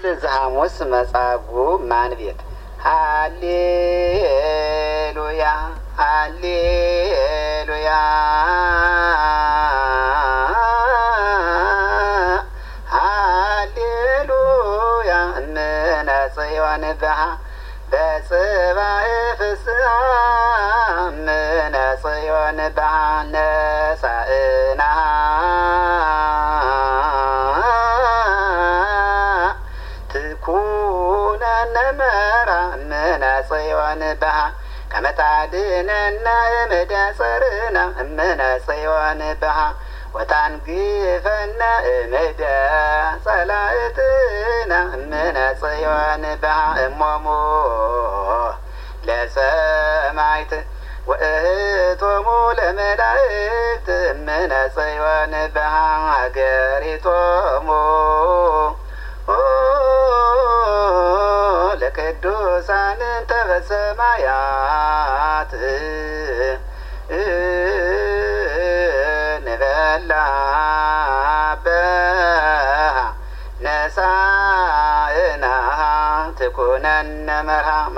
ለዛሙስ መጻጉ ማን ቤት ሃሌሉያ ሃሌሉያ ሃሌሉያ እንነጽዮን በጽባኤ ፍስሐ እንነጽዮን ነሳእና ትኩነነ መራ እንነጽዮን ከመታድነና እምደጽርና እምነጽዮን ወታንግፈና እምደ ጸላእትና እምነጽዮን እሞሙ ለሰማይት ወእቶሙ ለመላእክት እምነጽዮን ሀገሪቶሙ ለቅዱሳን ተበሰማያት ንበላ ነሳእና ትኩነነ መርሃ